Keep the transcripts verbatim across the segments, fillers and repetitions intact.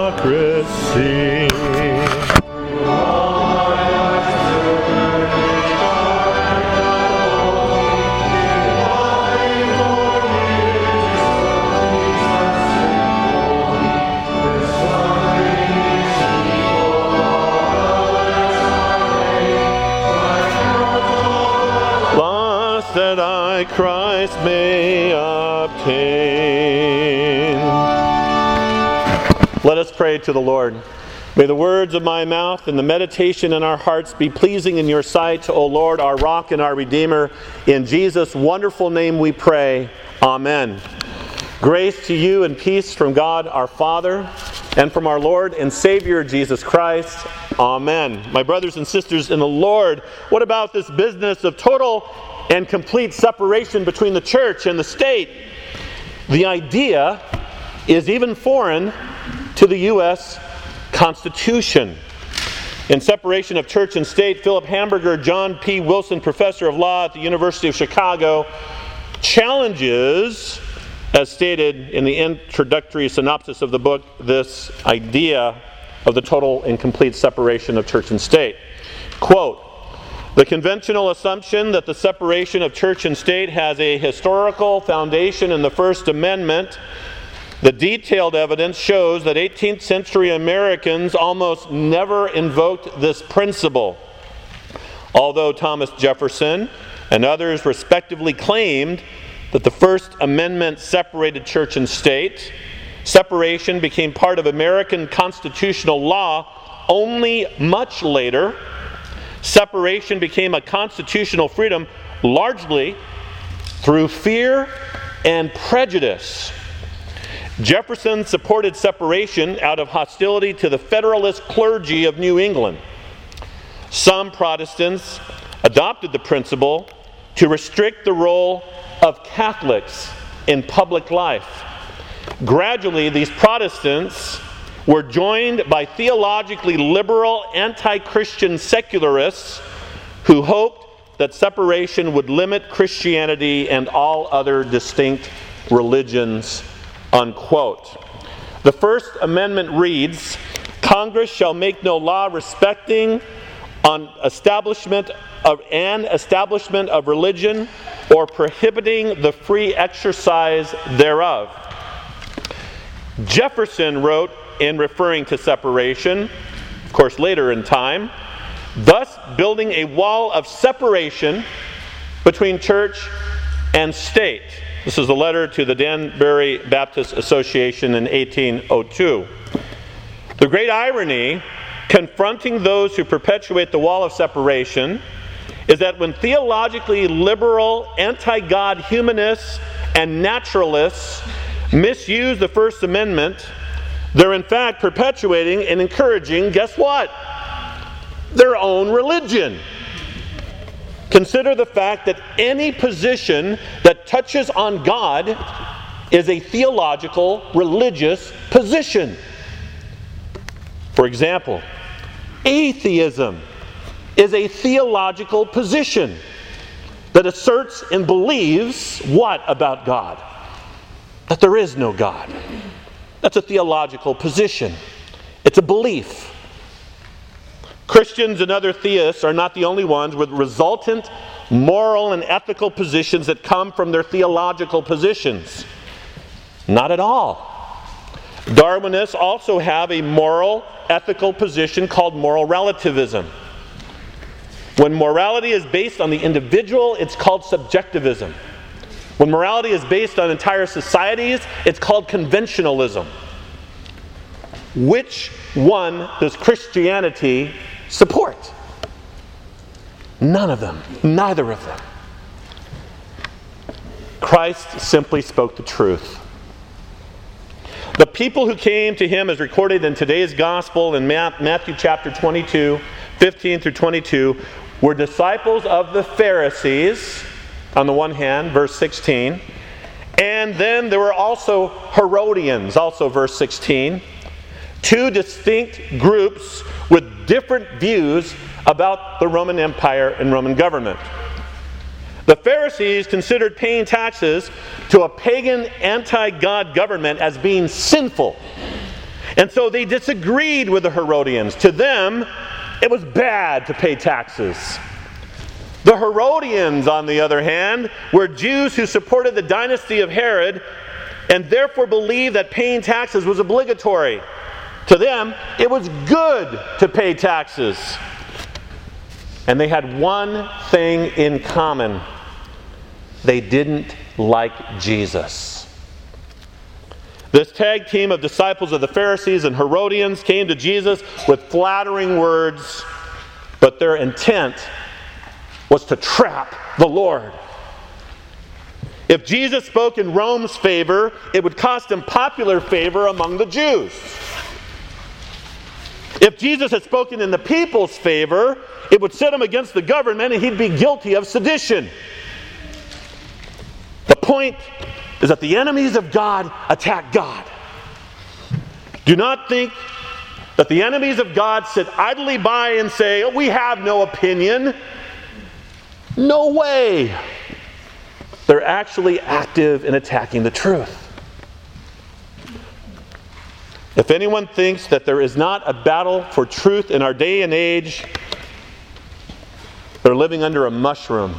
hypocrisy. That I Christ may obtain. Let us pray to the Lord. May the words of my mouth and the meditation in our hearts be pleasing in your sight, O Lord, our rock and our Redeemer. In Jesus' wonderful name we pray. Amen. Grace to you and peace from God our Father and from our Lord and Savior Jesus Christ. Amen. My brothers and sisters in the Lord, what about this business of total and complete separation between the church and the state? The idea is even foreign to the U S Constitution. In Separation of Church and State, Philip Hamburger, John P. Wilson, professor of law at the University of Chicago, challenges, as stated in the introductory synopsis of the book, this idea of the total and complete separation of church and state. Quote, "The conventional assumption that the separation of church and state has a historical foundation in the First Amendment, the detailed evidence shows that eighteenth century Americans almost never invoked this principle. Although Thomas Jefferson and others respectively claimed that the First Amendment separated church and state, separation became part of American constitutional law only much later. Separation became a constitutional freedom largely through fear and prejudice. Jefferson supported separation out of hostility to the Federalist clergy of New England. Some Protestants adopted the principle to restrict the role of Catholics in public life. Gradually, these Protestants were joined by theologically liberal, anti-Christian secularists who hoped that separation would limit Christianity and all other distinct religions," unquote. The First Amendment reads, "Congress shall make no law respecting on establishment of an establishment of religion or prohibiting the free exercise thereof." Jefferson wrote in referring to separation, of course later in time, thus building a wall of separation between church and state. This is a letter to the Danbury Baptist Association in eighteen oh two. The great irony confronting those who perpetuate the wall of separation is that when theologically liberal, anti-God humanists and naturalists misuse the First Amendment, they're in fact perpetuating and encouraging, guess what? Their own religion. Consider the fact that any position that touches on God is a theological, religious position. For example, atheism is a theological position that asserts and believes what about God? That there is no God. That's a theological position. It's a belief. Christians and other theists are not the only ones with resultant moral and ethical positions that come from their theological positions. Not at all. Darwinists also have a moral, ethical position called moral relativism. When morality is based on the individual, it's called subjectivism. When morality is based on entire societies, it's called conventionalism. Which one does Christianity support? None of them. Neither of them. Christ simply spoke the truth. The people who came to him, as recorded in today's gospel in Matthew chapter twenty-two, fifteen through twenty-two, were disciples of the Pharisees, on the one hand, verse sixteen, and then there were also Herodians, also verse sixteen, two distinct groups with different views about the Roman Empire and Roman government. The Pharisees considered paying taxes to a pagan, anti-God government as being sinful, And so they disagreed with the Herodians. To them, it was bad to pay taxes. The Herodians, on the other hand, were Jews who supported the dynasty of Herod and therefore believed that paying taxes was obligatory. To them, it was good to pay taxes. And they had one thing in common. They didn't like Jesus. This tag team of disciples of the Pharisees and Herodians came to Jesus with flattering words, but their intent was to trap the Lord. If Jesus spoke in Rome's favor, it would cost him popular favor among the Jews. If Jesus had spoken in the people's favor, it would set him against the government and he'd be guilty of sedition. The point is that the enemies of God attack God. Do not think that the enemies of God sit idly by and say, oh, we have no opinion. No way. They're actually active in attacking the truth. If anyone thinks that there is not a battle for truth in our day and age, they're living under a mushroom.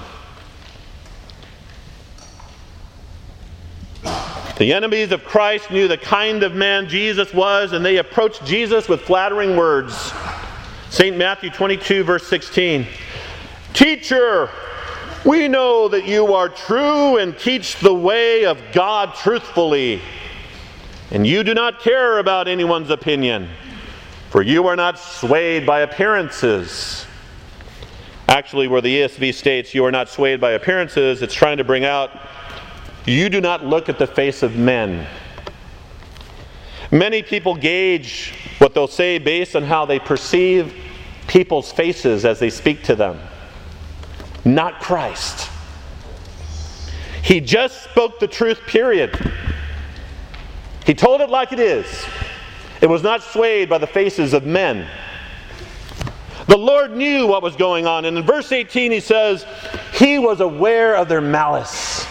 The enemies of Christ knew the kind of man Jesus was, and they approached Jesus with flattering words. Saint Matthew twenty-two, verse sixteen. Teacher, we know that you are true and teach the way of God truthfully, and you do not care about anyone's opinion, for you are not swayed by appearances. Actually, where the E S V states you are not swayed by appearances, it's trying to bring out you do not look at the face of men. Many people gauge what they'll say based on how they perceive people's faces as they speak to them. Not Christ. He just spoke the truth, period. He told it like it is. It was not swayed by the faces of men. The Lord knew what was going on. And in verse eighteen he says, He was aware of their malice.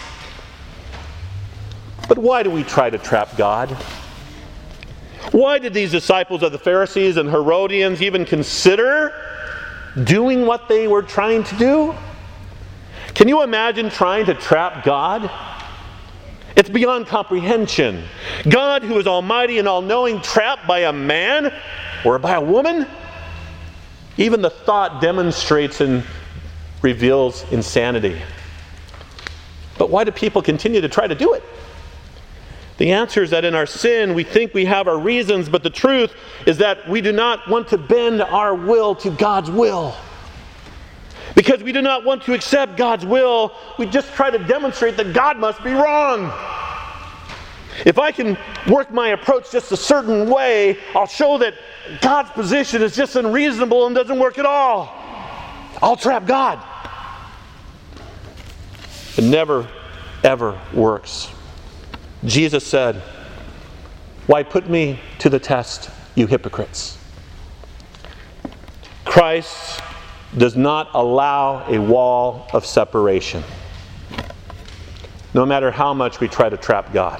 But why do we try to trap God? Why did these disciples of the Pharisees and Herodians even consider doing what they were trying to do? Can you imagine trying to trap God? It's beyond comprehension. God, who is almighty and all-knowing, trapped by a man or by a woman? Even the thought demonstrates and reveals insanity. But why do people continue to try to do it? The answer is that in our sin, we think we have our reasons, but the truth is that we do not want to bend our will to God's will. Because we do not want to accept God's will, we just try to demonstrate that God must be wrong. If I can work my approach just a certain way, I'll show that God's position is just unreasonable and doesn't work at all. I'll trap God. It never, ever works. Jesus said, "Why put me to the test, you hypocrites?" Christ does not allow a wall of separation, no matter how much we try to trap God.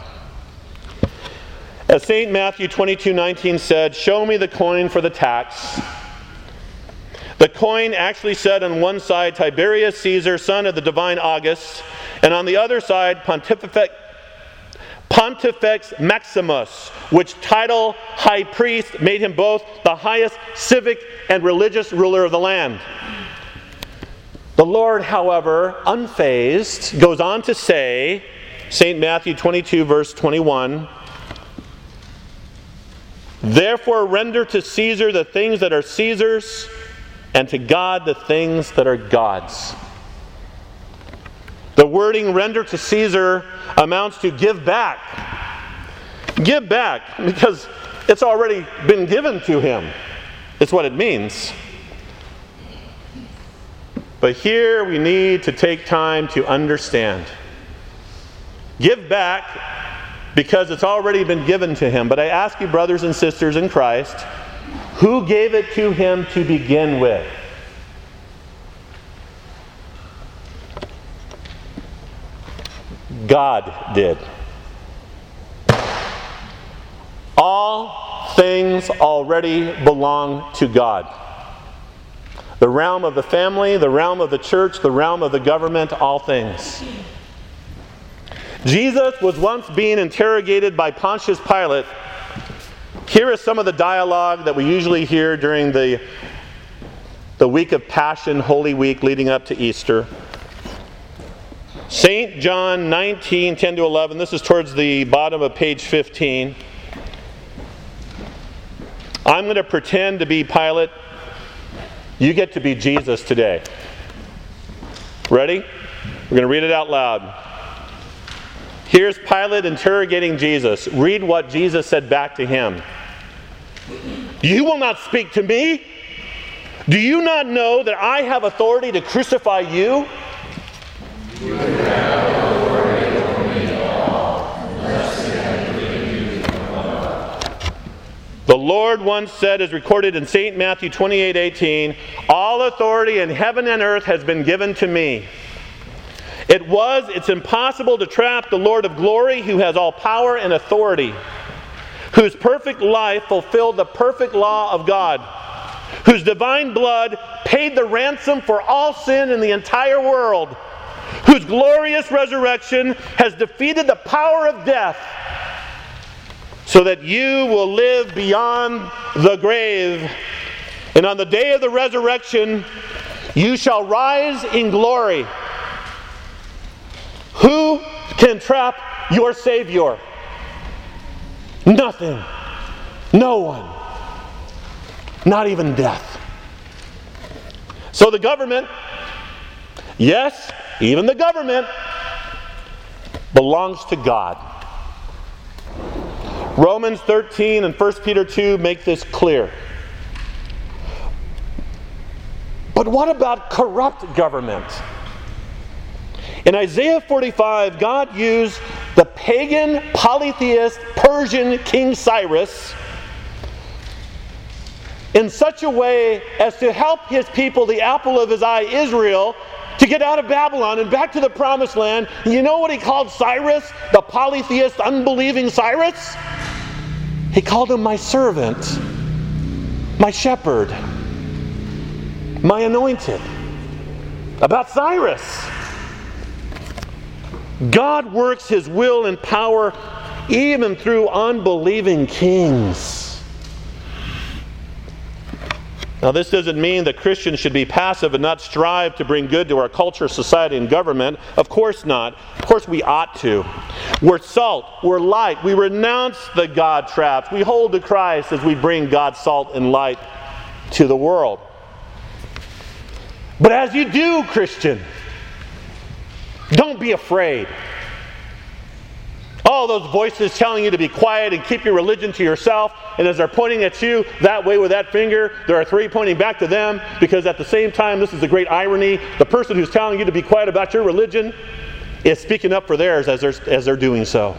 As Saint Matthew twenty-two nineteen said, "Show me the coin for the tax." The coin actually said on one side, Tiberius Caesar, son of the divine August, and on the other side, Pontifex, Pontifex Maximus, which title, high priest, made him both the highest civic and religious ruler of the land. The Lord, however, unfazed, goes on to say, Saint Matthew twenty-two, verse twenty-one, "Therefore render to Caesar the things that are Caesar's, and to God the things that are God's." The wording "render to Caesar" amounts to give back. Give back, because it's already been given to him. It's what it means. But here we need to take time to understand. Give back because it's already been given to him. But I ask you, brothers and sisters in Christ, who gave it to him to begin with? God did. All things already belong to God. The realm of the family, the realm of the church, the realm of the government, all things. Jesus was once being interrogated by Pontius Pilate. Here is some of the dialogue that we usually hear during the, the week of Passion, Holy Week, leading up to Easter. Saint John nineteen, ten to eleven. This is towards the bottom of page fifteen. I'm going to pretend to be Pilate. You get to be Jesus today. Ready? We're going to read it out loud. Here's Pilate interrogating Jesus. Read what Jesus said back to him. You will not speak to me? Do you not know that I have authority to crucify you? You have authority over me all, unless you have given you the The Lord once said, as recorded in Saint Matthew twenty-eight eighteen, all authority in heaven and earth has been given to me. It was, it's impossible to trap the Lord of glory, who has all power and authority, whose perfect life fulfilled the perfect law of God, whose divine blood paid the ransom for all sin in the entire world, whose glorious resurrection has defeated the power of death, so that you will live beyond the grave. And on the day of the resurrection, you shall rise in glory. Who can trap your Savior? Nothing. No one. Not even death. So the government, yes, even the government, belongs to God. Romans thirteen and First Peter two make this clear. But what about corrupt government? In Isaiah forty-five, God used the pagan, polytheist, Persian King Cyrus in such a way as to help his people, the apple of his eye, Israel, to get out of Babylon and back to the promised land. You know what he called Cyrus, the polytheist, unbelieving Cyrus? He called him my servant, my shepherd, my anointed. About Cyrus. God works His will and power even through unbelieving kings. Now, this doesn't mean that Christians should be passive and not strive to bring good to our culture, society, and government. Of course not. Of course we ought to. We're salt. We're light. We renounce the God traps. We hold to Christ as we bring God's salt and light to the world. But as you do, Christian, don't be afraid. All those voices telling you to be quiet and keep your religion to yourself, and as they're pointing at you that way with that finger, there are three pointing back to them, because at the same time, this is the great irony, the person who's telling you to be quiet about your religion is speaking up for theirs as they're, as they're doing so.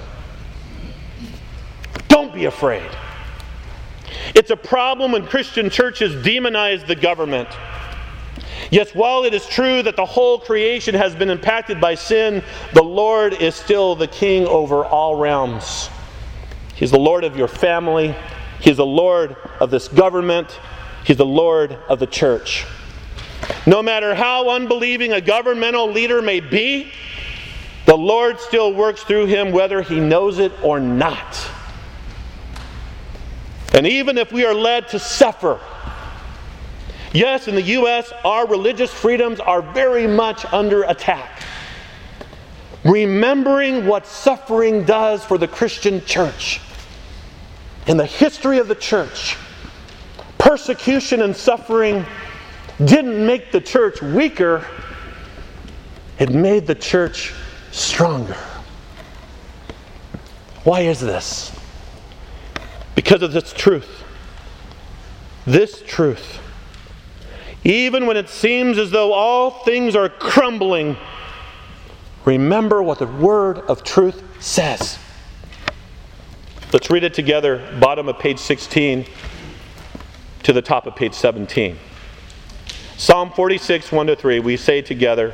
Don't be afraid. It's a problem when Christian churches demonize the government. Yes, while it is true that the whole creation has been impacted by sin, the Lord is still the King over all realms. He's the Lord of your family. He's the Lord of this government. He's the Lord of the church. No matter how unbelieving a governmental leader may be, the Lord still works through him whether he knows it or not. And even if we are led to suffer, yes, in the U S, our religious freedoms are very much under attack. Remembering what suffering does for the Christian church. In the history of the church, persecution and suffering didn't make the church weaker. It made the church stronger. Why is this? Because of this truth. This truth. Even when it seems as though all things are crumbling, remember what the word of truth says. Let's read it together, bottom of page sixteen to the top of page seventeen. Psalm forty-six, one to three, we say together,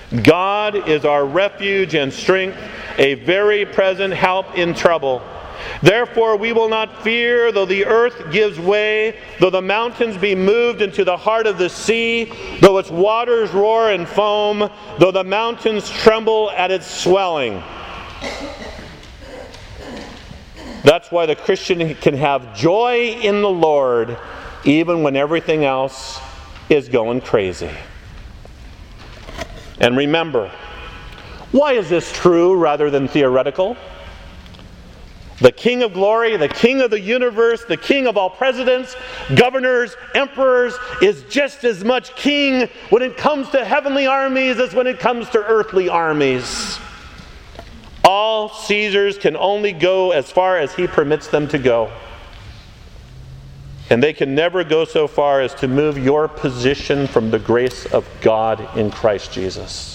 God is our refuge and strength, a very present help in trouble. Therefore we will not fear, though the earth gives way, though the mountains be moved into the heart of the sea, though its waters roar and foam, though the mountains tremble at its swelling. That's why the Christian can have joy in the Lord even when everything else is going crazy. And remember, why is this true rather than theoretical? The King of glory, the King of the universe, the King of all presidents, governors, emperors, is just as much King when it comes to heavenly armies as when it comes to earthly armies. All Caesars can only go as far as he permits them to go. And they can never go so far as to move your position from the grace of God in Christ Jesus.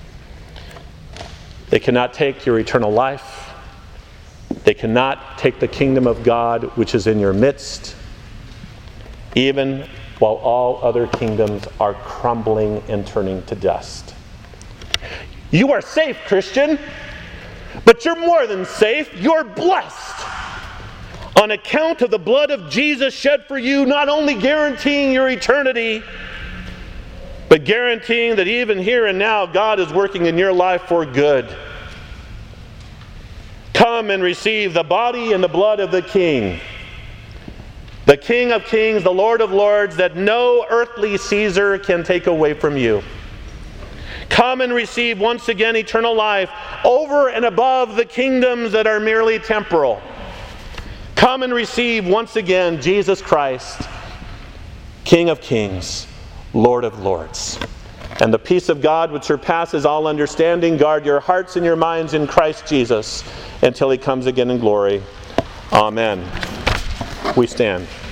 They cannot take your eternal life. They cannot take the kingdom of God which is in your midst, even while all other kingdoms are crumbling and turning to dust. You are safe, Christian, but you're more than safe. You're blessed on account of the blood of Jesus shed for you, not only guaranteeing your eternity, but guaranteeing that even here and now God is working in your life for good. Come and receive the body and the blood of the King, the King of kings, the Lord of lords, that no earthly Caesar can take away from you. Come and receive once again eternal life over and above the kingdoms that are merely temporal. Come and receive once again Jesus Christ, King of kings, Lord of lords. And the peace of God which surpasses all understanding, guard your hearts and your minds in Christ Jesus until he comes again in glory. Amen. We stand.